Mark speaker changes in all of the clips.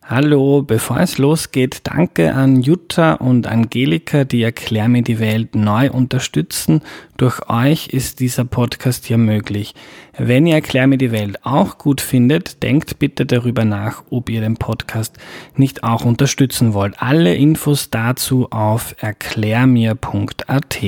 Speaker 1: Hallo, bevor es losgeht, danke an Jutta und Angelika, die Erklär mir die Welt neu unterstützen. Durch euch ist dieser Podcast hier möglich. Wenn ihr Erklär mir die Welt auch gut findet, denkt bitte darüber nach, ob ihr den Podcast nicht auch unterstützen wollt. Alle Infos dazu auf erklärmir.at.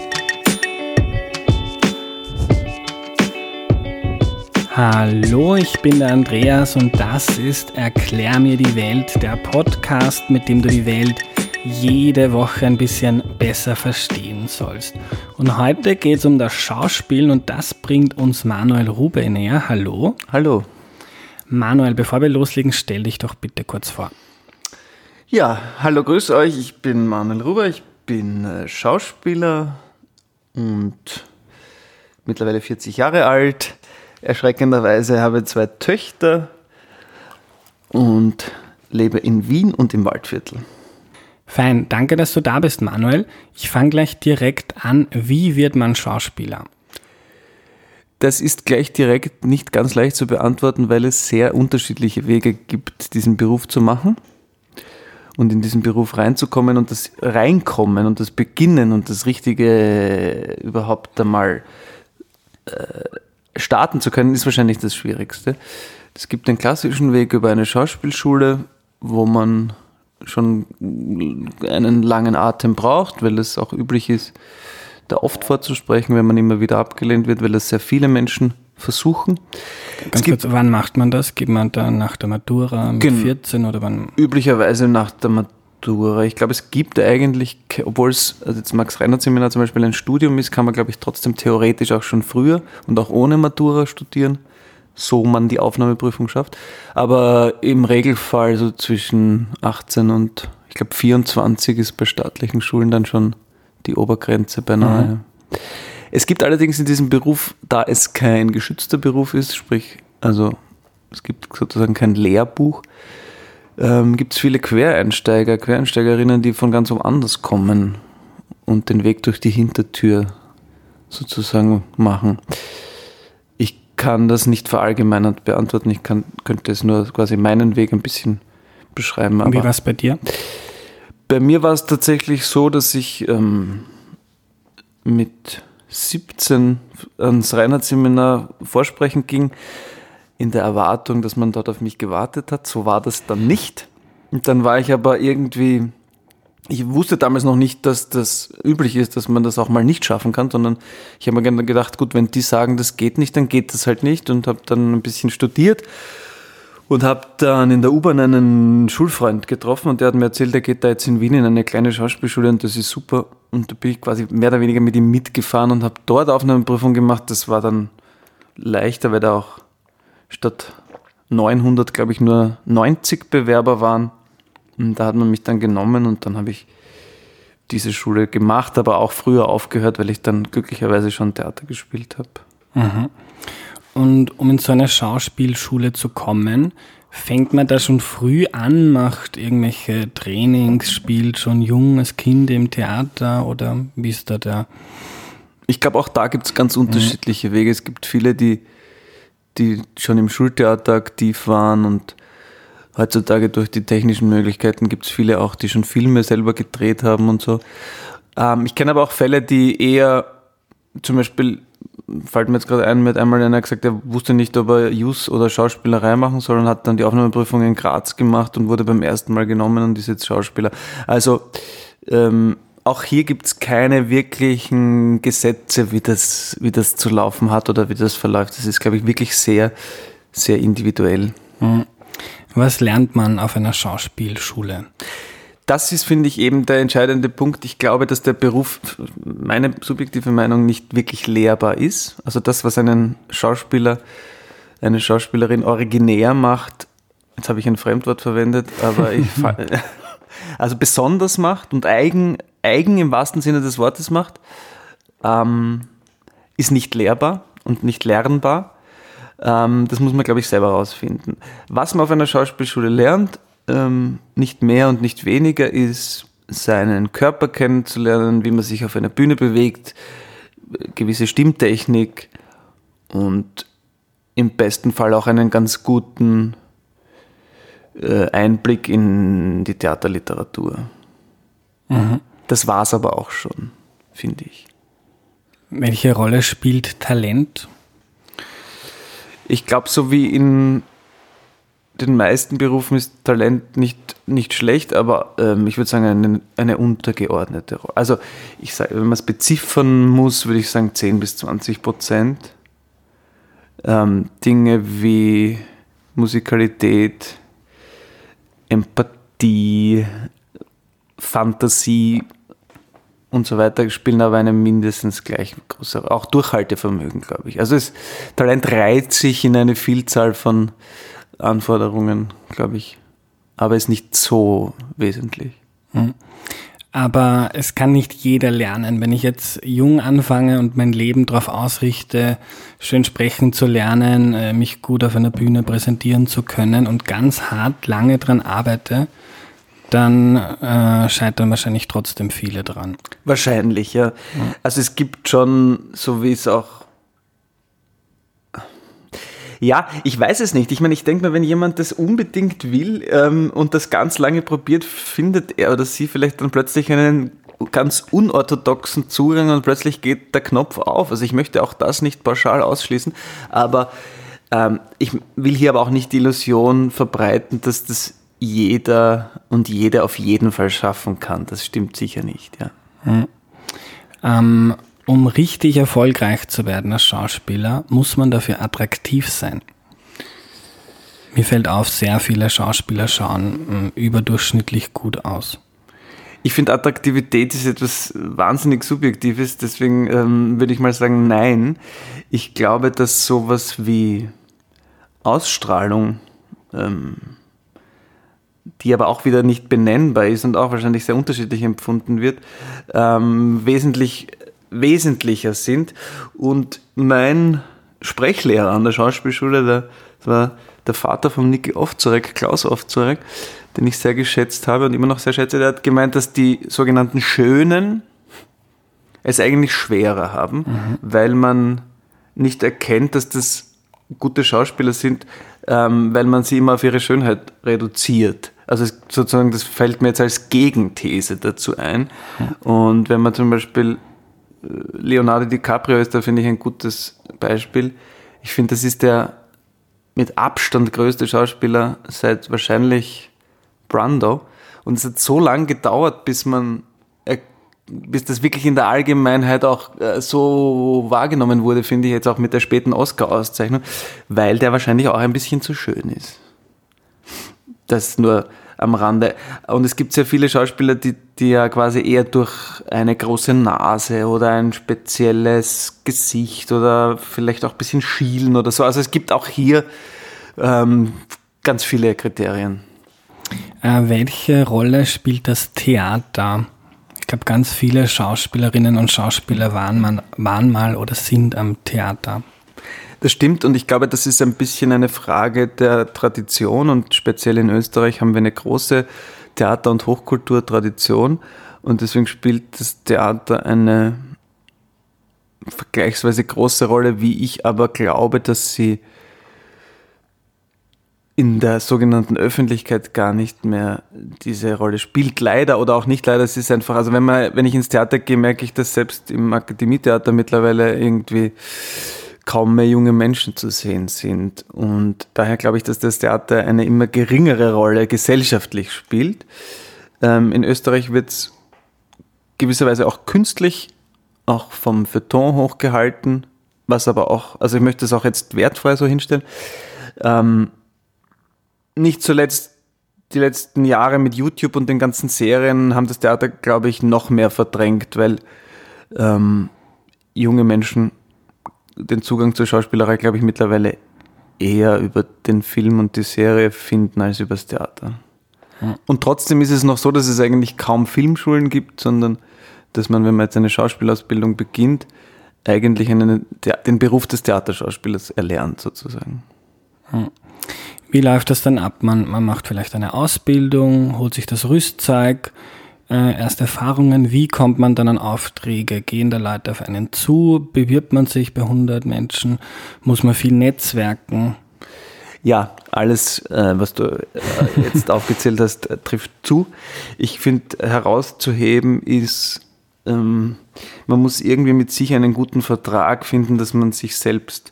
Speaker 1: Hallo, ich bin der Andreas und das ist Erklär mir die Welt, der Podcast, mit dem du die Welt jede Woche ein bisschen besser verstehen sollst. Und heute geht es um das Schauspiel und das bringt uns Manuel Rube näher. Hallo.
Speaker 2: Hallo.
Speaker 1: Manuel, bevor wir loslegen, stell dich doch bitte kurz vor.
Speaker 2: Ja, hallo, grüß euch, ich bin Manuel Rube, ich bin Schauspieler und mittlerweile 40 Jahre alt. Erschreckenderweise habe ich 2 Töchter und lebe in Wien und im Waldviertel.
Speaker 1: Fein, danke, dass du da bist, Manuel. Ich fange gleich direkt an. Wie wird man Schauspieler?
Speaker 2: Das ist gleich direkt nicht ganz leicht zu beantworten, weil es sehr unterschiedliche Wege gibt, diesen Beruf zu machen und in diesen Beruf reinzukommen und das Reinkommen und das Beginnen und das Richtige überhaupt einmal starten zu können, ist wahrscheinlich das Schwierigste. Es gibt den klassischen Weg über eine Schauspielschule, wo man schon einen langen Atem braucht, weil es auch üblich ist, da oft vorzusprechen, wenn man immer wieder abgelehnt wird, weil das sehr viele Menschen versuchen.
Speaker 1: Ganz kurz, wann macht man das? Geht man dann nach der Matura mit 14 oder wann?
Speaker 2: Üblicherweise nach der Matura. Ich glaube, es gibt eigentlich, obwohl es, also jetzt Max-Reinhardt-Seminar zum Beispiel ein Studium ist, kann man, glaube ich, trotzdem theoretisch auch schon früher und auch ohne Matura studieren, so man die Aufnahmeprüfung schafft. Aber im Regelfall so zwischen 18 und, ich glaube, 24 ist bei staatlichen Schulen dann schon die Obergrenze beinahe. Mhm. Es gibt allerdings in diesem Beruf, da es kein geschützter Beruf ist, sprich, also es gibt sozusagen kein Lehrbuch, gibt es viele Quereinsteigerinnen, die von ganz woanders kommen und den Weg durch die Hintertür sozusagen machen. Ich kann das nicht verallgemeinernd beantworten, könnte es nur quasi meinen Weg ein bisschen beschreiben.
Speaker 1: Und wie war es bei dir?
Speaker 2: Bei mir war es tatsächlich so, dass ich mit 17 ans Reinhardt-Seminar vorsprechen ging, in der Erwartung, dass man dort auf mich gewartet hat. So war das dann nicht. Und dann war ich aber irgendwie, ich wusste damals noch nicht, dass das üblich ist, dass man das auch mal nicht schaffen kann, sondern ich habe mir gedacht, gut, wenn die sagen, das geht nicht, dann geht das halt nicht und habe dann ein bisschen studiert und habe dann in der U-Bahn einen Schulfreund getroffen und der hat mir erzählt, der geht da jetzt in Wien in eine kleine Schauspielschule und das ist super. Und da bin ich quasi mehr oder weniger mit ihm mitgefahren und habe dort Aufnahmeprüfung gemacht. Das war dann leichter, weil da auch statt 900, glaube ich, nur 90 Bewerber waren. Und da hat man mich dann genommen und dann habe ich diese Schule gemacht, aber auch früher aufgehört, weil ich dann glücklicherweise schon Theater gespielt habe.
Speaker 1: Mhm. Und um in so eine Schauspielschule zu kommen, fängt man da schon früh an, macht irgendwelche Trainings, spielt schon jung als Kind im Theater oder wie ist da der?
Speaker 2: Ich glaube, auch da gibt es ganz unterschiedliche Wege. Es gibt viele, die schon im Schultheater aktiv waren und heutzutage durch die technischen Möglichkeiten gibt es viele auch, die schon Filme selber gedreht haben und so. Ich kenne aber auch Fälle, die eher, zum Beispiel, fällt mir jetzt gerade ein, mir hat einmal einer gesagt, er wusste nicht, ob er Jus oder Schauspielerei machen soll und hat dann die Aufnahmeprüfung in Graz gemacht und wurde beim ersten Mal genommen und ist jetzt Schauspieler. Also auch hier gibt es keine wirklichen Gesetze, wie das zu laufen hat oder wie das verläuft. Das ist, glaube ich, wirklich sehr, sehr individuell.
Speaker 1: Was lernt man auf einer Schauspielschule?
Speaker 2: Das ist, finde ich, eben der entscheidende Punkt. Ich glaube, dass der Beruf, meine subjektive Meinung, nicht wirklich lehrbar ist. Also das, was einen Schauspieler, eine Schauspielerin originär macht, jetzt habe ich ein Fremdwort verwendet, aber also besonders macht und eigen im wahrsten Sinne des Wortes macht, ist nicht lehrbar und nicht lernbar. Das muss man, glaube ich, selber herausfinden. Was man auf einer Schauspielschule lernt, nicht mehr und nicht weniger, ist seinen Körper kennenzulernen, wie man sich auf einer Bühne bewegt, gewisse Stimmtechnik und im besten Fall auch einen ganz guten Einblick in die Theaterliteratur. Mhm. Das war es aber auch schon, finde ich.
Speaker 1: Welche Rolle spielt Talent?
Speaker 2: Ich glaube, so wie in den meisten Berufen ist Talent nicht schlecht, aber ich würde sagen, eine untergeordnete Rolle. Also ich sage, wenn man es beziffern muss, würde ich sagen 10-20%. Dinge wie Musikalität, Empathie, Fantasie und so weiter spielen aber eine mindestens gleich große, auch Durchhaltevermögen, glaube ich. Also Talent reiht sich in eine Vielzahl von Anforderungen, glaube ich, aber ist nicht so wesentlich.
Speaker 1: Aber es kann nicht jeder lernen. Wenn ich jetzt jung anfange und mein Leben darauf ausrichte, schön sprechen zu lernen, mich gut auf einer Bühne präsentieren zu können und ganz hart lange dran arbeite, dann scheitern wahrscheinlich trotzdem viele dran.
Speaker 2: Wahrscheinlich, ja. Also es gibt schon, so wie es auch... Ja, ich weiß es nicht. Ich meine, ich denke mir, wenn jemand das unbedingt will und das ganz lange probiert, findet er oder sie vielleicht dann plötzlich einen ganz unorthodoxen Zugang und plötzlich geht der Knopf auf. Also ich möchte auch das nicht pauschal ausschließen, aber ich will hier aber auch nicht die Illusion verbreiten, dass das jeder und jede auf jeden Fall schaffen kann. Das stimmt sicher nicht, ja.
Speaker 1: Um richtig erfolgreich zu werden als Schauspieler, muss man dafür attraktiv sein. Mir fällt auf, sehr viele Schauspieler schauen überdurchschnittlich gut aus.
Speaker 2: Ich finde, Attraktivität ist etwas wahnsinnig Subjektives, deswegen würde ich mal sagen, nein. Ich glaube, dass sowas wie Ausstrahlung, die aber auch wieder nicht benennbar ist und auch wahrscheinlich sehr unterschiedlich empfunden wird, wesentlicher sind. Und mein Sprechlehrer an der Schauspielschule, das war der Vater von Niki Ovtcharek, Klaus Ovtcharek, den ich sehr geschätzt habe und immer noch sehr schätze, der hat gemeint, dass die sogenannten Schönen es eigentlich schwerer haben, weil man nicht erkennt, dass das gute Schauspieler sind, weil man sie immer auf ihre Schönheit reduziert. Also sozusagen, das fällt mir jetzt als Gegenthese dazu ein. Und wenn man zum Beispiel Leonardo DiCaprio ist, da finde ich ein gutes Beispiel. Ich finde, das ist der mit Abstand größte Schauspieler seit wahrscheinlich Brando. Und es hat so lange gedauert, bis das wirklich in der Allgemeinheit auch so wahrgenommen wurde, finde ich jetzt auch mit der späten Oscar-Auszeichnung, weil der wahrscheinlich auch ein bisschen zu schön ist. Das nur am Rande. Und es gibt sehr viele Schauspieler, die ja quasi eher durch eine große Nase oder ein spezielles Gesicht oder vielleicht auch ein bisschen schielen oder so. Also es gibt auch hier ganz viele Kriterien.
Speaker 1: Welche Rolle spielt das Theater? Ich glaube, ganz viele Schauspielerinnen und Schauspieler waren mal oder sind am Theater.
Speaker 2: Das stimmt und ich glaube, das ist ein bisschen eine Frage der Tradition und speziell in Österreich haben wir eine große Theater- und Hochkulturtradition und deswegen spielt das Theater eine vergleichsweise große Rolle, wie ich aber glaube, dass sie in der sogenannten Öffentlichkeit gar nicht mehr diese Rolle spielt. Leider oder auch nicht leider, es ist einfach, also wenn ich ins Theater gehe, merke ich, dass selbst im Akademietheater mittlerweile irgendwie kaum mehr junge Menschen zu sehen sind. Und daher glaube ich, dass das Theater eine immer geringere Rolle gesellschaftlich spielt. In Österreich wird es gewisserweise auch künstlich, auch vom Feuilleton hochgehalten, was aber auch, also ich möchte es auch jetzt wertfrei so hinstellen, nicht zuletzt die letzten Jahre mit YouTube und den ganzen Serien haben das Theater, glaube ich, noch mehr verdrängt, weil junge Menschen den Zugang zur Schauspielerei, glaube ich, mittlerweile eher über den Film und die Serie finden als über das Theater. Ja. Und trotzdem ist es noch so, dass es eigentlich kaum Filmschulen gibt, sondern dass man, wenn man jetzt eine Schauspielausbildung beginnt, eigentlich den Beruf des Theaterschauspielers erlernt, sozusagen.
Speaker 1: Ja. Wie läuft das dann ab? Man macht vielleicht eine Ausbildung, holt sich das Rüstzeug, erste Erfahrungen. Wie kommt man dann an Aufträge? Gehen da Leute auf einen zu? Bewirbt man sich bei 100 Menschen? Muss man viel netzwerken?
Speaker 2: Ja, alles, was du jetzt aufgezählt hast, trifft zu. Ich finde, herauszuheben ist, man muss irgendwie mit sich einen guten Vertrag finden, dass man sich selbst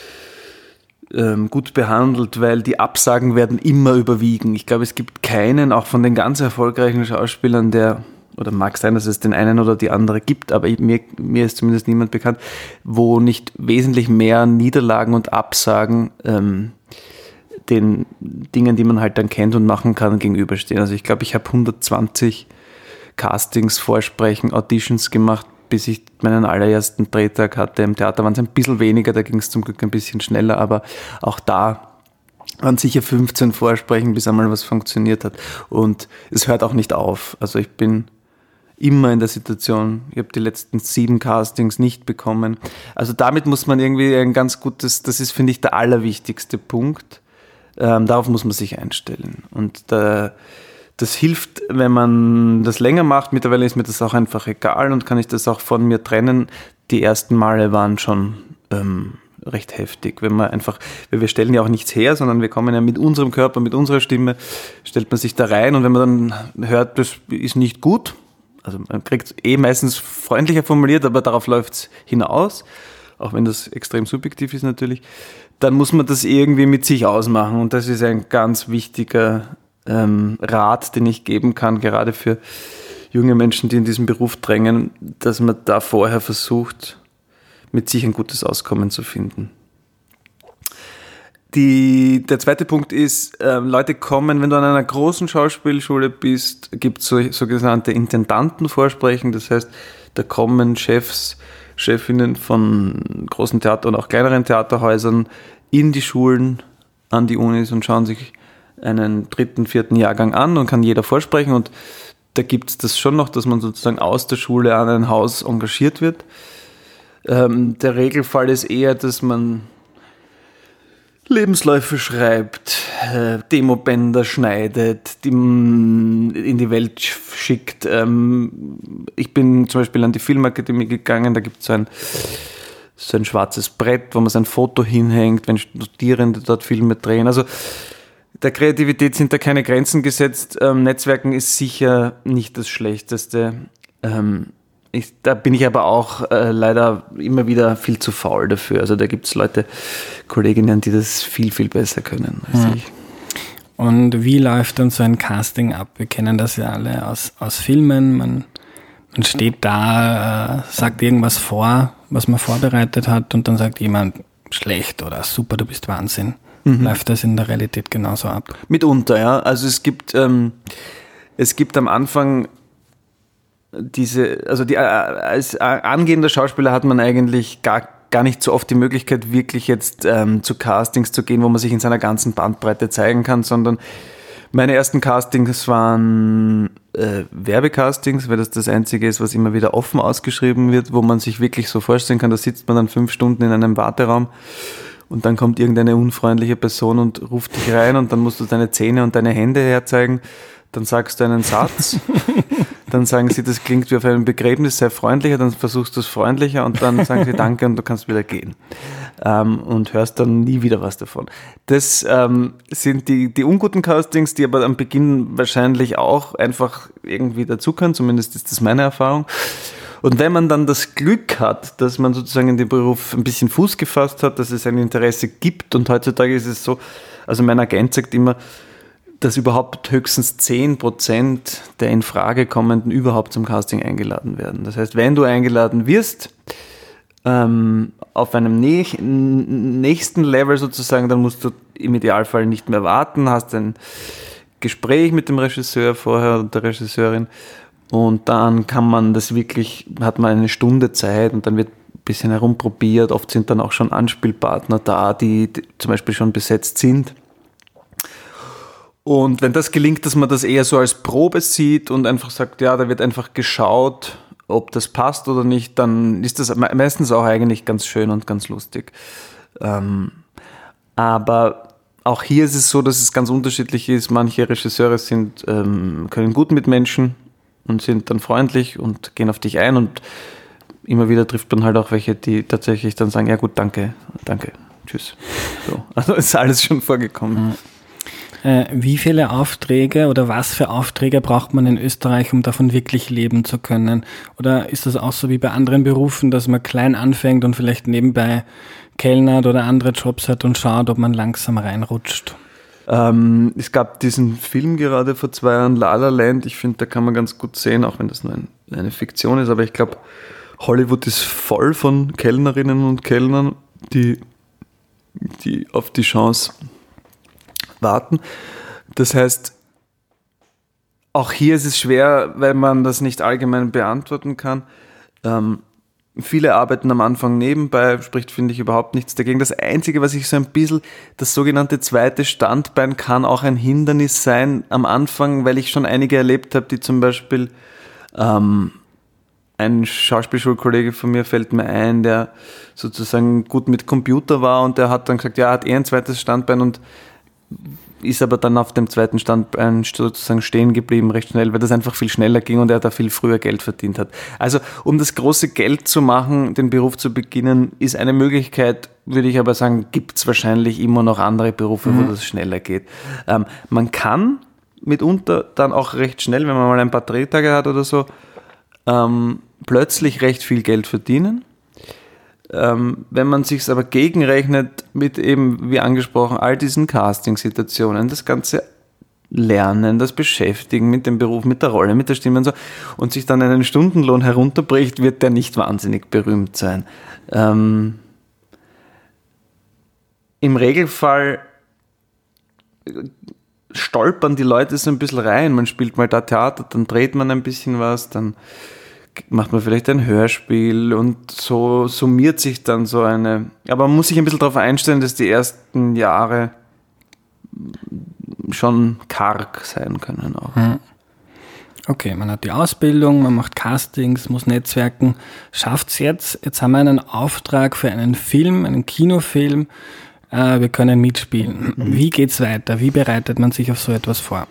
Speaker 2: gut behandelt, weil die Absagen werden immer überwiegen. Ich glaube, es gibt keinen, auch von den ganz erfolgreichen Schauspielern, oder mag sein, dass es den einen oder die andere gibt, aber mir ist zumindest niemand bekannt, wo nicht wesentlich mehr Niederlagen und Absagen den Dingen, die man halt dann kennt und machen kann, gegenüberstehen. Also ich glaube, ich habe 120 Castings, Vorsprechen, Auditions gemacht, bis ich meinen allerersten Drehtag hatte. Im Theater waren es ein bisschen weniger, da ging es zum Glück ein bisschen schneller, aber auch da waren sicher 15 Vorsprechen, bis einmal was funktioniert hat. Und es hört auch nicht auf. Also ich bin immer in der Situation, ich habe die letzten 7 Castings nicht bekommen. Also damit muss man irgendwie ein ganz gutes, das ist, finde ich, der allerwichtigste Punkt. Darauf muss man sich einstellen. Und das hilft, wenn man das länger macht. Mittlerweile ist mir das auch einfach egal und kann ich das auch von mir trennen. Die ersten Male waren schon recht heftig, weil wir stellen ja auch nichts her, sondern wir kommen ja mit unserem Körper, mit unserer Stimme, stellt man sich da rein und wenn man dann hört, das ist nicht gut, also man kriegt es meistens freundlicher formuliert, aber darauf läuft es hinaus, auch wenn das extrem subjektiv ist natürlich, dann muss man das irgendwie mit sich ausmachen und das ist ein ganz wichtiger Rat, den ich geben kann, gerade für junge Menschen, die in diesen Beruf drängen, dass man da vorher versucht, mit sich ein gutes Auskommen zu finden. Der zweite Punkt ist, Leute kommen, wenn du an einer großen Schauspielschule bist, gibt es sogenannte Intendantenvorsprechen, das heißt, da kommen Chefs, Chefinnen von großen Theater- und auch kleineren Theaterhäusern in die Schulen, an die Unis und schauen sich einen 3., 4. Jahrgang an und kann jeder vorsprechen und da gibt es das schon noch, dass man sozusagen aus der Schule an ein Haus engagiert wird. Der Regelfall ist eher, dass man Lebensläufe schreibt, Demobänder schneidet, in die Welt schickt. Ich bin zum Beispiel an die Filmakademie gegangen, da gibt es so ein schwarzes Brett, wo man sein Foto hinhängt, wenn Studierende dort Filme drehen. Also der Kreativität sind da keine Grenzen gesetzt. Netzwerken ist sicher nicht das Schlechteste. Da bin ich aber auch leider immer wieder viel zu faul dafür. Also da gibt es Leute, Kolleginnen, die das viel, viel besser können als ich.
Speaker 1: Und wie läuft dann so ein Casting ab? Wir kennen das ja alle aus Filmen. Man steht da, sagt irgendwas vor, was man vorbereitet hat und dann sagt jemand, schlecht oder super, du bist Wahnsinn. Läuft das in der Realität genauso ab?
Speaker 2: Mitunter, ja. Also es gibt am Anfang als angehender Schauspieler hat man eigentlich gar nicht so oft die Möglichkeit, wirklich jetzt zu Castings zu gehen, wo man sich in seiner ganzen Bandbreite zeigen kann, sondern meine ersten Castings waren Werbecastings, weil das Einzige ist, was immer wieder offen ausgeschrieben wird, wo man sich wirklich so vorstellen kann, da sitzt man dann 5 Stunden in einem Warteraum und dann kommt irgendeine unfreundliche Person und ruft dich rein und dann musst du deine Zähne und deine Hände herzeigen. Dann sagst du einen Satz, dann sagen sie, das klingt wie auf einem Begräbnis, sei freundlicher, dann versuchst du es freundlicher und dann sagen sie Danke und du kannst wieder gehen und hörst dann nie wieder was davon. Das sind die unguten Castings, die aber am Beginn wahrscheinlich auch einfach irgendwie dazukommen, zumindest ist das meine Erfahrung. Und wenn man dann das Glück hat, dass man sozusagen in den Beruf ein bisschen Fuß gefasst hat, dass es ein Interesse gibt und heutzutage ist es so, also mein Agent sagt immer, dass überhaupt höchstens 10% der in Frage kommenden überhaupt zum Casting eingeladen werden. Das heißt, wenn du eingeladen wirst, auf einem nächsten Level sozusagen, dann musst du im Idealfall nicht mehr warten, hast ein Gespräch mit dem Regisseur vorher oder der Regisseurin und dann hat man eine Stunde Zeit und dann wird ein bisschen herumprobiert. Oft sind dann auch schon Anspielpartner da, die zum Beispiel schon besetzt sind. Und wenn das gelingt, dass man das eher so als Probe sieht und einfach sagt, ja, da wird einfach geschaut, ob das passt oder nicht, dann ist das meistens auch eigentlich ganz schön und ganz lustig. Aber auch hier ist es so, dass es ganz unterschiedlich ist. Manche Regisseure können gut mit Menschen und sind dann freundlich und gehen auf dich ein und immer wieder trifft man halt auch welche, die tatsächlich dann sagen, ja gut, danke, tschüss. So. Also ist alles schon vorgekommen.
Speaker 1: Wie viele Aufträge oder was für Aufträge braucht man in Österreich, um davon wirklich leben zu können? Oder ist das auch so wie bei anderen Berufen, dass man klein anfängt und vielleicht nebenbei kellnert oder andere Jobs hat und schaut, ob man langsam reinrutscht?
Speaker 2: Es gab diesen Film gerade vor 2 Jahren, La La Land. Ich finde, da kann man ganz gut sehen, auch wenn das nur eine Fiktion ist, aber ich glaube, Hollywood ist voll von Kellnerinnen und Kellnern, die auf die Chance warten. Das heißt, auch hier ist es schwer, weil man das nicht allgemein beantworten kann. Viele arbeiten am Anfang nebenbei, spricht, finde ich, überhaupt nichts dagegen. Das Einzige, was ich so ein bisschen, das sogenannte zweite Standbein kann auch ein Hindernis sein am Anfang, weil ich schon einige erlebt habe, die zum Beispiel, ein Schauspielschulkollege von mir fällt mir ein, der sozusagen gut mit Computer war und der hat dann gesagt, ja, er hat ein zweites Standbein und ist aber dann auf dem zweiten Standbein sozusagen stehen geblieben recht schnell, weil das einfach viel schneller ging und er da viel früher Geld verdient hat. Also um das große Geld zu machen, den Beruf zu beginnen, ist eine Möglichkeit, würde ich aber sagen, gibt es wahrscheinlich immer noch andere Berufe, wo das schneller geht. Man kann mitunter dann auch recht schnell, wenn man mal ein paar Drehtage hat oder so, plötzlich recht viel Geld verdienen. Wenn man sich aber gegenrechnet mit eben, wie angesprochen, all diesen Casting-Situationen, das ganze Lernen, das Beschäftigen mit dem Beruf, mit der Rolle, mit der Stimme und so, und sich dann einen Stundenlohn herunterbricht, wird der nicht wahnsinnig berühmt sein. Im Regelfall stolpern die Leute so ein bisschen rein. Man spielt mal da Theater, dann dreht man ein bisschen was, dann macht man vielleicht ein Hörspiel und so summiert sich dann so eine... Aber man muss sich ein bisschen darauf einstellen, dass die ersten Jahre schon karg sein können auch.
Speaker 1: Okay, man hat die Ausbildung, man macht Castings, muss netzwerken. Schafft's jetzt? Jetzt haben wir einen Auftrag für einen Film, einen Kinofilm. Wir können mitspielen. Wie geht's weiter? Wie bereitet man sich auf so etwas vor?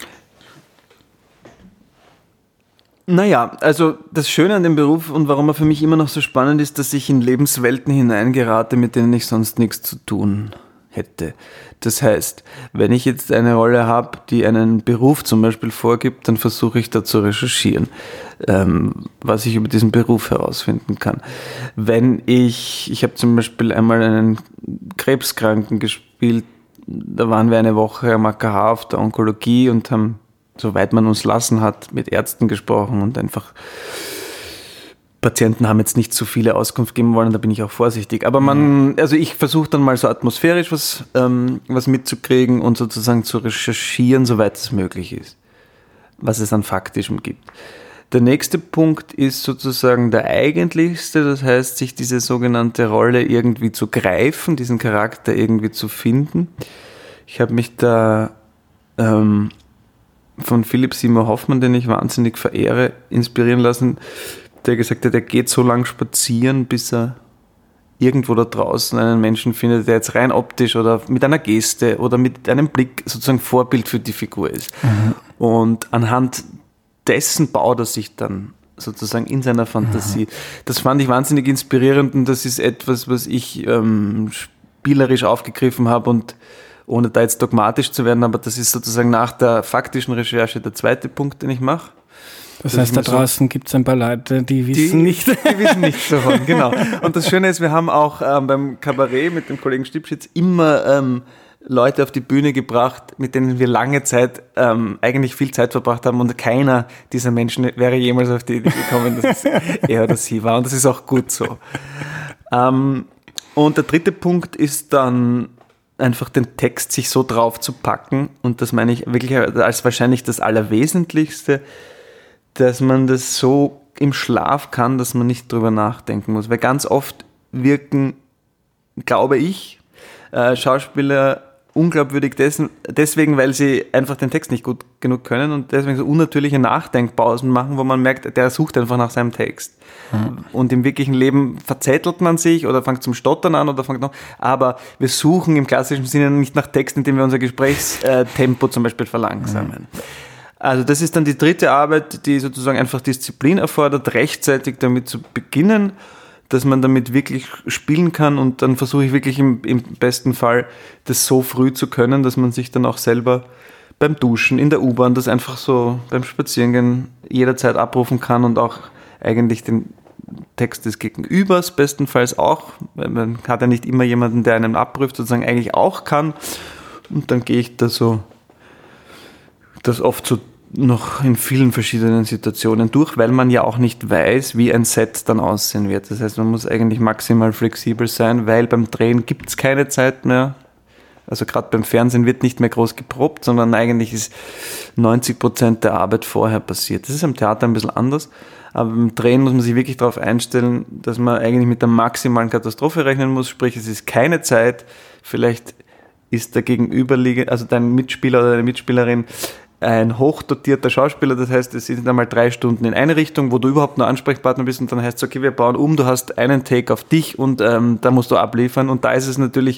Speaker 2: Naja, also das Schöne an dem Beruf und warum er für mich immer noch so spannend ist, dass ich in Lebenswelten hineingerate, mit denen ich sonst nichts zu tun hätte. Das heißt, wenn ich jetzt eine Rolle habe, die einen Beruf zum Beispiel vorgibt, dann versuche ich da zu recherchieren, was ich über diesen Beruf herausfinden kann. Wenn ich habe zum Beispiel einmal einen Krebskranken gespielt, da waren wir eine Woche am AKH auf der Onkologie und haben, soweit man uns lassen hat, mit Ärzten gesprochen und einfach Patienten haben jetzt nicht so viele Auskunft geben wollen, da bin ich auch vorsichtig. Aber also ich versuche dann mal so atmosphärisch was mitzukriegen und sozusagen zu recherchieren, soweit es möglich ist, was es an Faktischem gibt. Der nächste Punkt ist sozusagen der eigentlichste, das heißt, sich diese sogenannte Rolle irgendwie zu greifen, diesen Charakter irgendwie zu finden. Ich habe mich da von Philipp Seymour Hoffmann, den ich wahnsinnig verehre, inspirieren lassen, der gesagt hat, er geht so lang spazieren, bis er irgendwo da draußen einen Menschen findet, der jetzt rein optisch oder mit einer Geste oder mit einem Blick sozusagen Vorbild für die Figur ist. Und anhand dessen baut er sich dann sozusagen in seiner Fantasie. Das fand ich wahnsinnig inspirierend und das ist etwas, was ich spielerisch aufgegriffen habe und ohne da jetzt dogmatisch zu werden, aber das ist sozusagen nach der faktischen Recherche der zweite Punkt, den ich mache.
Speaker 1: Das heißt, da draußen gibt es ein paar Leute, die wissen nicht.
Speaker 2: Die wissen nichts davon, genau. Und das Schöne ist, wir haben auch beim Kabarett mit dem Kollegen Stipschitz immer Leute auf die Bühne gebracht, mit denen wir lange Zeit eigentlich viel Zeit verbracht haben und keiner dieser Menschen wäre jemals auf die Idee gekommen, dass es er oder sie war. Und das ist auch gut so. Und der dritte Punkt ist dann einfach den Text sich so drauf zu packen, und das meine ich wirklich als wahrscheinlich das Allerwesentlichste, dass man das so im Schlaf kann, dass man nicht drüber nachdenken muss. Weil ganz oft wirken, glaube ich, Schauspieler unglaubwürdig deswegen, weil sie einfach den Text nicht gut genug können und deswegen so unnatürliche Nachdenkpausen machen, wo man merkt, der sucht einfach nach seinem Text. Und im wirklichen Leben verzettelt man sich oder fängt zum Stottern an oder fängt noch, aber wir suchen im klassischen Sinne nicht nach Text, indem wir unser Gesprächstempo zum Beispiel verlangsamen. Also das ist dann die dritte Arbeit, die sozusagen einfach Disziplin erfordert, rechtzeitig damit zu beginnen. dass man damit wirklich spielen kann und dann versuche ich wirklich im besten Fall das so früh zu können, dass man sich dann auch selber beim Duschen, in der U-Bahn, das einfach so beim Spazierengehen jederzeit abrufen kann und auch eigentlich den Text des Gegenübers bestenfalls auch, weil man hat ja nicht immer jemanden, der einen abprüft, sozusagen eigentlich auch kann und dann gehe ich da so das oft so noch in vielen verschiedenen Situationen durch, weil man ja auch nicht weiß, wie ein Set dann aussehen wird. Das heißt, man muss eigentlich maximal flexibel sein, weil beim Drehen gibt es keine Zeit mehr. Also gerade beim Fernsehen wird nicht mehr groß geprobt, sondern eigentlich ist 90% der Arbeit vorher passiert. Das ist am Theater ein bisschen anders, aber beim Drehen muss man sich wirklich darauf einstellen, dass man eigentlich mit der maximalen Katastrophe rechnen muss, sprich es ist keine Zeit, vielleicht ist der Gegenüberliegende, also dein Mitspieler oder deine Mitspielerin ein hochdotierter Schauspieler, das heißt, es sind einmal 3 Stunden in eine Richtung, wo du überhaupt nur Ansprechpartner bist und dann heißt es, okay, wir bauen um, du hast einen Take auf dich und da musst du abliefern und da ist es natürlich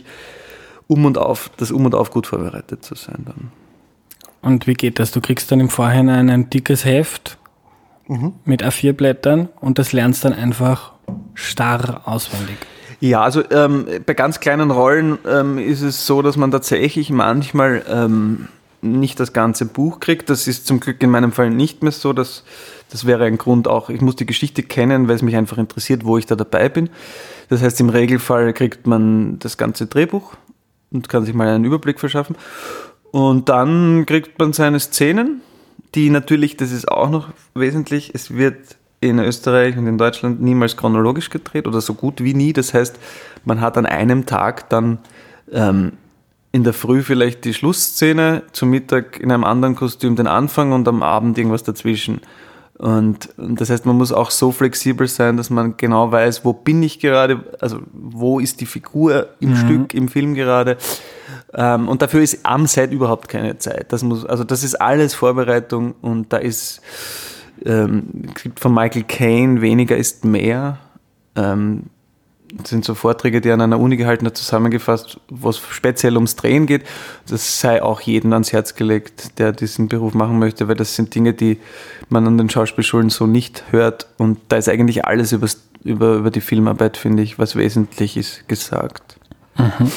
Speaker 2: das Um und Auf gut vorbereitet zu sein dann.
Speaker 1: Und wie geht das? Du kriegst dann im Vorhinein ein dickes Heft mit A4-Blättern und das lernst dann einfach starr auswendig.
Speaker 2: Ja, also bei ganz kleinen Rollen ist es so, dass man tatsächlich manchmal nicht das ganze Buch kriegt. Das ist zum Glück in meinem Fall nicht mehr so. Das wäre ein Grund auch. Ich muss die Geschichte kennen, weil es mich einfach interessiert, wo ich da dabei bin. Das heißt, im Regelfall kriegt man das ganze Drehbuch und kann sich mal einen Überblick verschaffen. Und dann kriegt man seine Szenen, die natürlich, das ist auch noch wesentlich, es wird in Österreich und in Deutschland niemals chronologisch gedreht oder so gut wie nie. Das heißt, man hat an einem Tag dann in der Früh vielleicht die Schlussszene, zum Mittag in einem anderen Kostüm den Anfang und am Abend irgendwas dazwischen. Und das heißt, man muss auch so flexibel sein, dass man genau weiß, wo bin ich gerade, also wo ist die Figur im Stück, im Film gerade. Und dafür ist am Set überhaupt keine Zeit. Das ist alles Vorbereitung und da ist, es gibt von Michael Caine, weniger ist mehr. Das sind so Vorträge, die er an einer Uni gehalten hat, zusammengefasst, wo es speziell ums Drehen geht. Das sei auch jedem ans Herz gelegt, der diesen Beruf machen möchte, weil das sind Dinge, die man an den Schauspielschulen so nicht hört. Und da ist eigentlich alles über die Filmarbeit, finde ich, was wesentlich ist, gesagt.
Speaker 1: Mhm.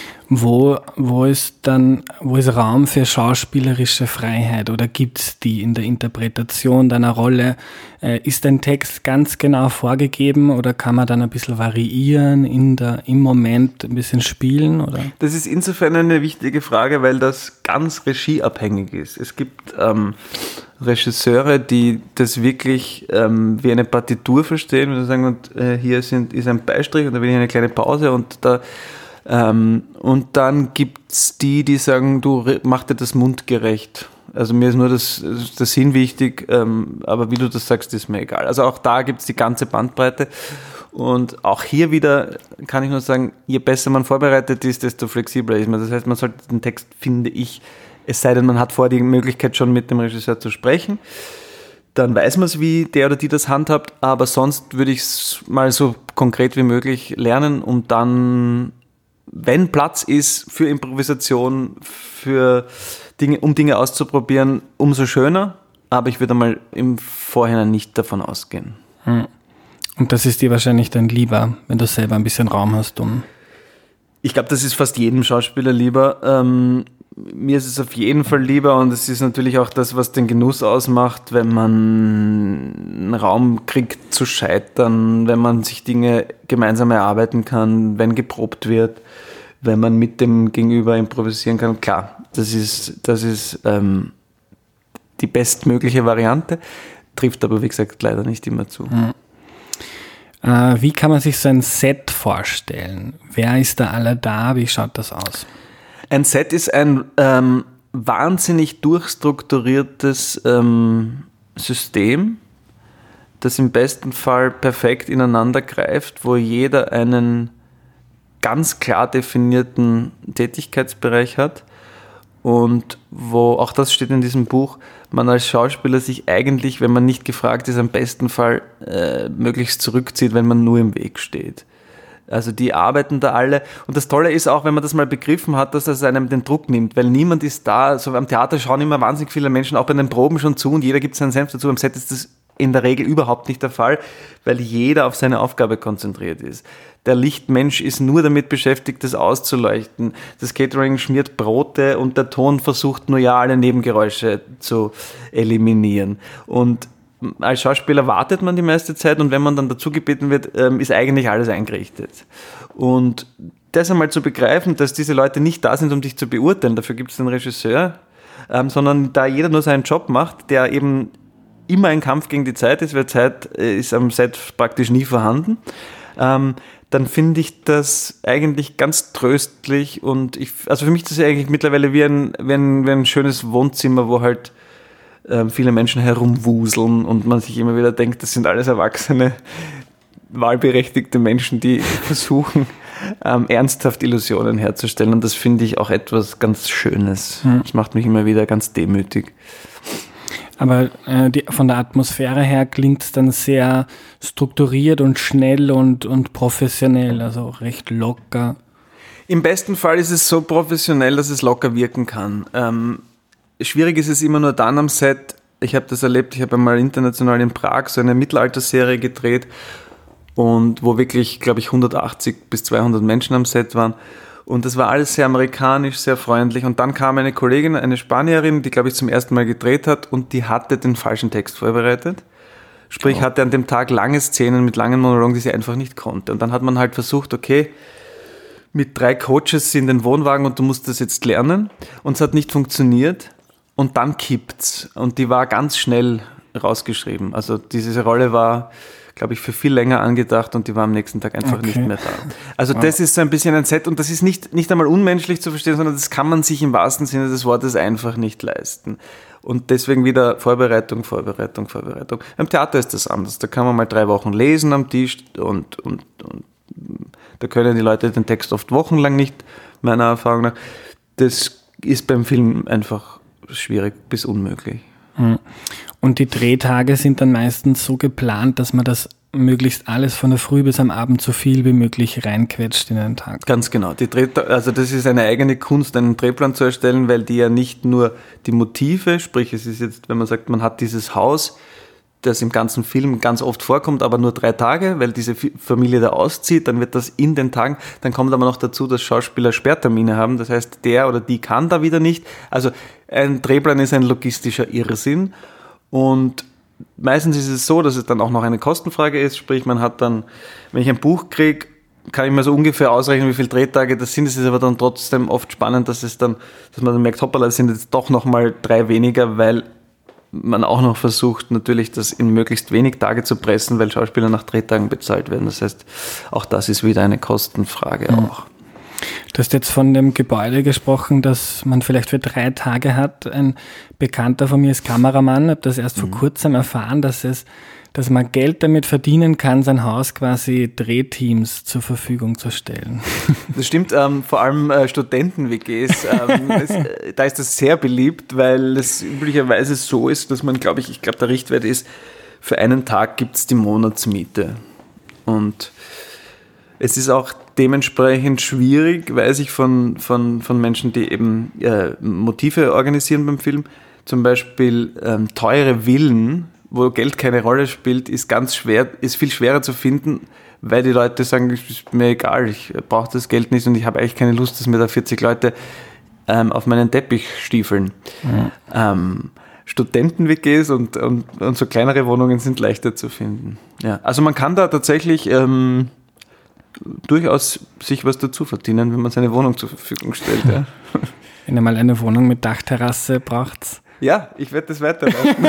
Speaker 1: Wo ist Raum für schauspielerische Freiheit oder gibt es die in der Interpretation deiner Rolle? Ist dein Text ganz genau vorgegeben oder kann man dann ein bisschen variieren, im Moment ein bisschen spielen? Oder?
Speaker 2: Das ist insofern eine wichtige Frage, weil das ganz regieabhängig ist. Es gibt Regisseure, die das wirklich wie eine Partitur verstehen und sagen, hier ist ein Beistrich und da will ich eine kleine Pause und dann gibt's die sagen, du mach dir das mundgerecht. Also mir ist nur das Sinn wichtig, aber wie du das sagst, ist mir egal. Also auch da gibt's die ganze Bandbreite. Und auch hier wieder kann ich nur sagen, je besser man vorbereitet ist, desto flexibler ist man. Das heißt, man sollte den Text, finde ich, es sei denn, man hat vorher die Möglichkeit, schon mit dem Regisseur zu sprechen, dann weiß man es, wie der oder die das handhabt. Aber sonst würde ich es mal so konkret wie möglich lernen, um dann, wenn Platz ist für Improvisation, um Dinge auszuprobieren, umso schöner. Aber ich würde mal im Vorhinein nicht davon ausgehen.
Speaker 1: Und das ist dir wahrscheinlich dann lieber, wenn du selber ein bisschen Raum hast,
Speaker 2: Ich glaube, das ist fast jedem Schauspieler lieber. Mir ist es auf jeden Fall lieber und es ist natürlich auch das, was den Genuss ausmacht, wenn man einen Raum kriegt zu scheitern, wenn man sich Dinge gemeinsam erarbeiten kann, wenn geprobt wird, wenn man mit dem Gegenüber improvisieren kann. Klar, das ist die bestmögliche Variante, trifft aber, wie gesagt, leider nicht immer zu.
Speaker 1: Wie kann man sich so ein Set vorstellen? Wer ist da alle da? Wie schaut das aus?
Speaker 2: Ein Set ist ein wahnsinnig durchstrukturiertes System, das im besten Fall perfekt ineinander greift, wo jeder einen ganz klar definierten Tätigkeitsbereich hat und wo, auch das steht in diesem Buch, man als Schauspieler sich eigentlich, wenn man nicht gefragt ist, am besten Fall möglichst zurückzieht, wenn man nur im Weg steht. Also die arbeiten da alle. Und das Tolle ist auch, wenn man das mal begriffen hat, dass es einem den Druck nimmt, weil niemand ist da. So am Theater schauen immer wahnsinnig viele Menschen auch bei den Proben schon zu und jeder gibt seinen Senf dazu. Am Set ist das in der Regel überhaupt nicht der Fall, weil jeder auf seine Aufgabe konzentriert ist. Der Lichtmensch ist nur damit beschäftigt, das auszuleuchten. Das Catering schmiert Brote und der Ton versucht nur alle Nebengeräusche zu eliminieren. Und als Schauspieler wartet man die meiste Zeit und wenn man dann dazu gebeten wird, ist eigentlich alles eingerichtet. Und das einmal zu begreifen, dass diese Leute nicht da sind, um dich zu beurteilen, dafür gibt es den Regisseur, sondern da jeder nur seinen Job macht, der eben immer ein Kampf gegen die Zeit ist, weil Zeit ist am Set praktisch nie vorhanden, dann finde ich das eigentlich ganz tröstlich und also für mich ist das eigentlich mittlerweile wie ein schönes Wohnzimmer, wo halt viele Menschen herumwuseln und man sich immer wieder denkt, das sind alles erwachsene, wahlberechtigte Menschen, die versuchen, ernsthaft Illusionen herzustellen und das finde ich auch etwas ganz Schönes. Das macht mich immer wieder ganz demütig.
Speaker 1: Aber von der Atmosphäre her klingt es dann sehr strukturiert und schnell und professionell, also recht locker.
Speaker 2: Im besten Fall ist es so professionell, dass es locker wirken kann. Schwierig ist es immer nur dann am Set. Ich habe das erlebt, ich habe einmal international in Prag so eine Mittelalterserie gedreht und wo wirklich, glaube ich, 180 bis 200 Menschen am Set waren. Und das war alles sehr amerikanisch, sehr freundlich. Und dann kam eine Kollegin, eine Spanierin, die, glaube ich, zum ersten Mal gedreht hat und die hatte den falschen Text vorbereitet. Sprich, hatte an dem Tag lange Szenen mit langen Monologen, die sie einfach nicht konnte. Und dann hat man halt versucht, okay, mit 3 Coaches in den Wohnwagen und du musst das jetzt lernen. Und es hat nicht funktioniert. Und dann kippt's. Und die war ganz schnell rausgeschrieben. Also diese Rolle war, glaube ich, für viel länger angedacht und die war am nächsten Tag einfach nicht mehr da. Also das ist so ein bisschen ein Set und das ist nicht einmal unmenschlich zu verstehen, sondern das kann man sich im wahrsten Sinne des Wortes einfach nicht leisten. Und deswegen wieder Vorbereitung. Im Theater ist das anders. Da kann man mal 3 Wochen lesen am Tisch und da können die Leute den Text oft wochenlang nicht, meiner Erfahrung nach. Das ist beim Film einfach schwierig bis unmöglich.
Speaker 1: Und die Drehtage sind dann meistens so geplant, dass man das möglichst alles von der Früh bis am Abend so viel wie möglich reinquetscht in einen Tag.
Speaker 2: Ganz genau. Also das ist eine eigene Kunst, einen Drehplan zu erstellen, weil die ja nicht nur die Motive, sprich es ist jetzt, wenn man sagt, man hat dieses Haus, das im ganzen Film ganz oft vorkommt, aber nur 3 Tage, weil diese Familie da auszieht, dann wird das in den Tagen, dann kommt aber noch dazu, dass Schauspieler Sperrtermine haben, das heißt, der oder die kann da wieder nicht. Also ein Drehplan ist ein logistischer Irrsinn und meistens ist es so, dass es dann auch noch eine Kostenfrage ist, sprich man hat dann, wenn ich ein Buch kriege, kann ich mir so ungefähr ausrechnen, wie viele Drehtage das sind. Es ist aber dann trotzdem oft spannend, dass man dann merkt, hoppala, das sind jetzt doch nochmal 3 weniger, weil man auch noch versucht, natürlich das in möglichst wenig Tage zu pressen, weil Schauspieler nach Drehtagen bezahlt werden. Das heißt, auch das ist wieder eine Kostenfrage auch.
Speaker 1: Du hast jetzt von dem Gebäude gesprochen, das man vielleicht für 3 Tage hat. Ein Bekannter von mir ist Kameramann, habe das erst vor kurzem erfahren, dass man Geld damit verdienen kann, sein Haus quasi Drehteams zur Verfügung zu stellen.
Speaker 2: Das stimmt, vor allem Studenten-WGs, da ist das sehr beliebt, weil es üblicherweise so ist, dass man, ich glaube, der Richtwert ist, für einen Tag gibt es die Monatsmiete. Und es ist auch dementsprechend schwierig, weiß ich von Menschen, die eben Motive organisieren beim Film, zum Beispiel teure Villen, wo Geld keine Rolle spielt, ist viel schwerer zu finden, weil die Leute sagen, es ist mir egal, ich brauche das Geld nicht und ich habe eigentlich keine Lust, dass mir da 40 Leute auf meinen Teppich stiefeln. Ja. Studenten-WGs und so kleinere Wohnungen sind leichter zu finden. Ja. Also man kann da tatsächlich durchaus sich was dazu verdienen, wenn man seine Wohnung zur Verfügung stellt. Ja.
Speaker 1: Wenn ihr mal eine Wohnung mit Dachterrasse braucht.
Speaker 2: Ja, ich werde das weiterleiten.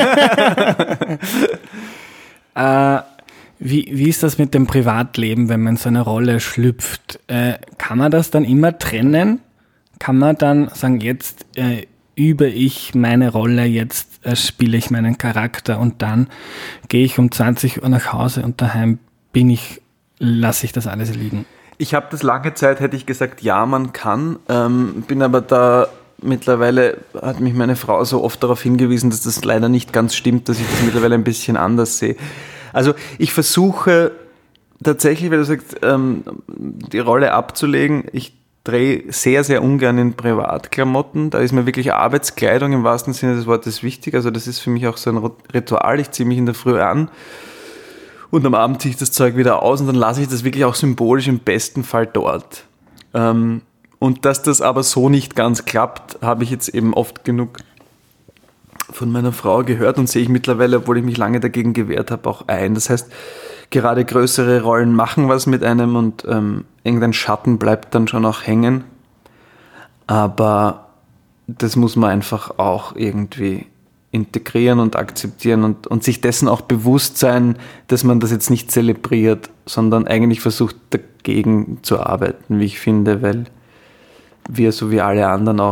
Speaker 1: Wie ist das mit dem Privatleben, wenn man in so eine Rolle schlüpft? Kann man das dann immer trennen? Kann man dann sagen, jetzt übe ich meine Rolle, jetzt spiele ich meinen Charakter und dann gehe ich um 20 Uhr nach Hause und daheim lasse ich das alles liegen?
Speaker 2: Ich habe das lange Zeit, hätte ich gesagt, ja, man kann, bin aber da mittlerweile, hat mich meine Frau so oft darauf hingewiesen, dass das leider nicht ganz stimmt, dass ich das mittlerweile ein bisschen anders sehe. Also ich versuche tatsächlich, weil du sagst, die Rolle abzulegen, ich drehe sehr, sehr ungern in Privatklamotten. Da ist mir wirklich Arbeitskleidung im wahrsten Sinne des Wortes wichtig. Also das ist für mich auch so ein Ritual. Ich ziehe mich in der Früh an und am Abend ziehe ich das Zeug wieder aus und dann lasse ich das wirklich auch symbolisch im besten Fall dort. Und dass das aber so nicht ganz klappt, habe ich jetzt eben oft genug von meiner Frau gehört und sehe ich mittlerweile, obwohl ich mich lange dagegen gewehrt habe, auch ein. Das heißt, gerade größere Rollen machen was mit einem und irgendein Schatten bleibt dann schon auch hängen. Aber das muss man einfach auch irgendwie integrieren und akzeptieren und sich dessen auch bewusst sein, dass man das jetzt nicht zelebriert, sondern eigentlich versucht dagegen zu arbeiten, wie ich finde, weil wir so wie alle anderen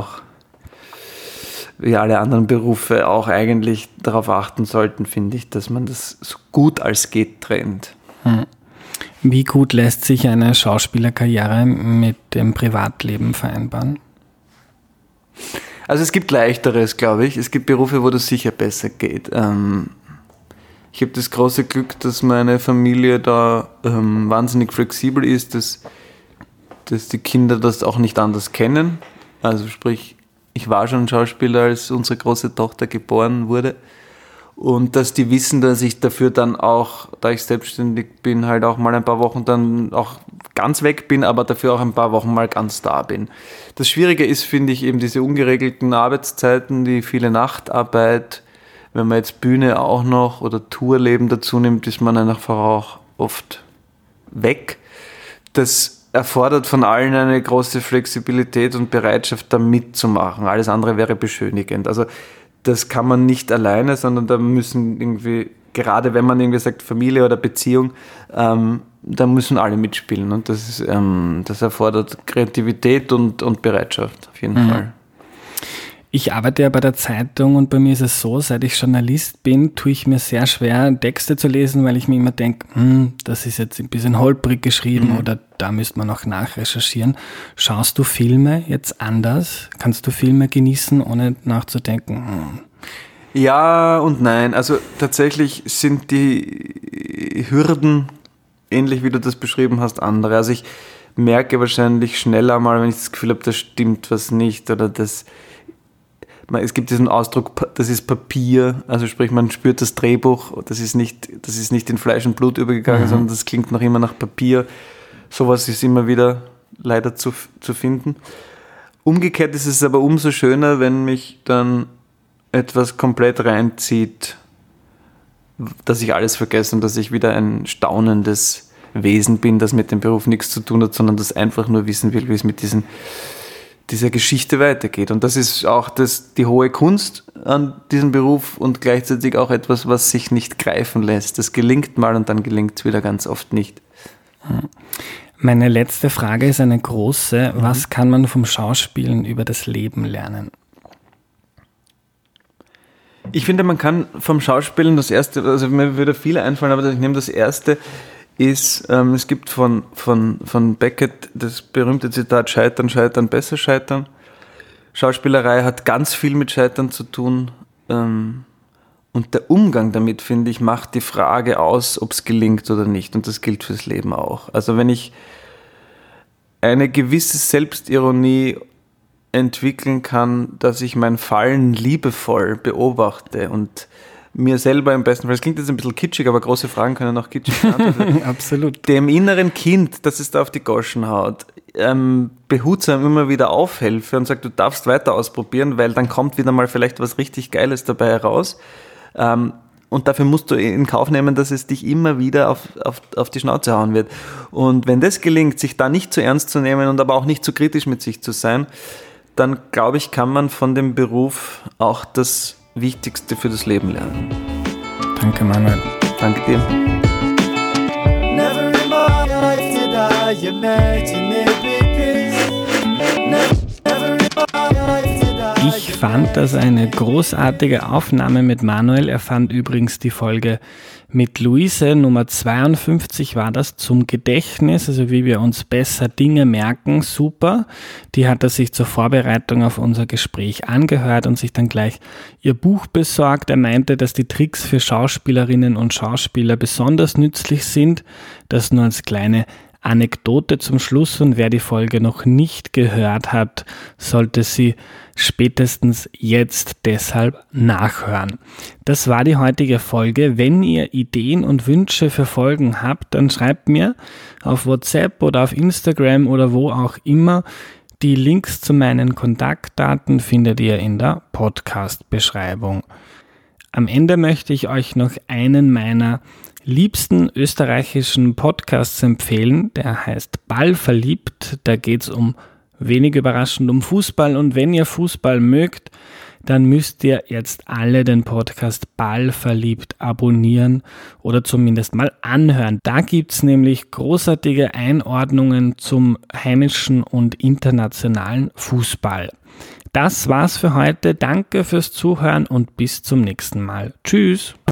Speaker 2: Berufe auch eigentlich darauf achten sollten, finde ich, dass man das so gut als geht trennt.
Speaker 1: Wie gut lässt sich eine Schauspielerkarriere mit dem Privatleben vereinbaren?
Speaker 2: Also es gibt Leichteres, glaube ich. Es gibt Berufe, wo das sicher besser geht. Ich habe das große Glück, dass meine Familie da wahnsinnig flexibel ist, dass die Kinder das auch nicht anders kennen. Also sprich, ich war schon Schauspieler, als unsere große Tochter geboren wurde. Und dass die wissen, dass ich dafür dann auch, da ich selbstständig bin, halt auch mal ein paar Wochen dann auch ganz weg bin, aber dafür auch ein paar Wochen mal ganz da bin. Das Schwierige ist, finde ich, eben diese ungeregelten Arbeitszeiten, die viele Nachtarbeit. Wenn man jetzt Bühne auch noch oder Tourleben dazu nimmt, ist man einfach auch oft weg. Das erfordert von allen eine große Flexibilität und Bereitschaft, da mitzumachen. Alles andere wäre beschönigend. Also das kann man nicht alleine, sondern da müssen irgendwie, gerade wenn man irgendwie sagt Familie oder Beziehung, da müssen alle mitspielen. Und das erfordert Kreativität und Bereitschaft auf jeden Fall.
Speaker 1: Ich arbeite ja bei der Zeitung und bei mir ist es so, seit ich Journalist bin, tue ich mir sehr schwer, Texte zu lesen, weil ich mir immer denke, das ist jetzt ein bisschen holprig geschrieben oder da müsste man noch nachrecherchieren. Schaust du Filme jetzt anders? Kannst du Filme genießen, ohne nachzudenken?
Speaker 2: Ja und nein. Also tatsächlich sind die Hürden, ähnlich wie du das beschrieben hast, andere. Also ich merke wahrscheinlich schneller mal, wenn ich das Gefühl habe, da stimmt was nicht oder das... Es gibt diesen Ausdruck, das ist Papier, also sprich, man spürt das Drehbuch, das ist nicht in Fleisch und Blut übergegangen, sondern das klingt noch immer nach Papier. Sowas ist immer wieder leider zu finden. Umgekehrt ist es aber umso schöner, wenn mich dann etwas komplett reinzieht, dass ich alles vergesse und dass ich wieder ein staunendes Wesen bin, das mit dem Beruf nichts zu tun hat, sondern das einfach nur wissen will, wie es mit dieser Geschichte weitergeht. Und das ist auch die hohe Kunst an diesem Beruf und gleichzeitig auch etwas, was sich nicht greifen lässt. Das gelingt mal und dann gelingt es wieder ganz oft nicht.
Speaker 1: Meine letzte Frage ist eine große. Was kann man vom Schauspielen über das Leben lernen?
Speaker 2: Ich finde, man kann vom Schauspielen das erste, also mir würde viele einfallen, aber ich nehme das erste, ist, es gibt von Beckett das berühmte Zitat, Scheitern, Scheitern, besser scheitern. Schauspielerei hat ganz viel mit Scheitern zu tun. Und der Umgang damit, finde ich, macht die Frage aus, ob es gelingt oder nicht. Und das gilt fürs Leben auch. Also wenn ich eine gewisse Selbstironie entwickeln kann, dass ich mein Fallen liebevoll beobachte und mir selber im besten Fall, das klingt jetzt ein bisschen kitschig, aber große Fragen können auch kitschig sein.
Speaker 1: Absolut.
Speaker 2: Dem inneren Kind, das es da auf die Goschen haut, behutsam immer wieder aufhelfe und sagt, du darfst weiter ausprobieren, weil dann kommt wieder mal vielleicht was richtig Geiles dabei heraus. Und dafür musst du in Kauf nehmen, dass es dich immer wieder auf die Schnauze hauen wird. Und wenn das gelingt, sich da nicht zu ernst zu nehmen und aber auch nicht zu kritisch mit sich zu sein, dann glaube ich, kann man von dem Beruf auch das Wichtigste für das Leben lernen.
Speaker 1: Danke, Manuel.
Speaker 2: Danke dir.
Speaker 3: Never in my life did I imagine there'd be peace. Never in my life did I.
Speaker 1: Ich fand das eine großartige Aufnahme mit Manuel. Er fand übrigens die Folge mit Luise, Nummer 52 war das, zum Gedächtnis, also wie wir uns besser Dinge merken, super. Die hat er sich zur Vorbereitung auf unser Gespräch angehört und sich dann gleich ihr Buch besorgt. Er meinte, dass die Tricks für Schauspielerinnen und Schauspieler besonders nützlich sind. Das nur als kleine Anekdote zum Schluss, und wer die Folge noch nicht gehört hat, sollte sie spätestens jetzt deshalb nachhören. Das war die heutige Folge. Wenn ihr Ideen und Wünsche für Folgen habt, dann schreibt mir auf WhatsApp oder auf Instagram oder wo auch immer. Die Links zu meinen Kontaktdaten findet ihr in der Podcast-Beschreibung. Am Ende möchte ich euch noch einen meiner liebsten österreichischen Podcasts empfehlen. Der heißt Ballverliebt. Da geht es wenig überraschend um Fußball, und wenn ihr Fußball mögt, dann müsst ihr jetzt alle den Podcast Ballverliebt abonnieren oder zumindest mal anhören. Da gibt's nämlich großartige Einordnungen zum heimischen und internationalen Fußball. Das war's für heute. Danke fürs Zuhören und bis zum nächsten Mal. Tschüss!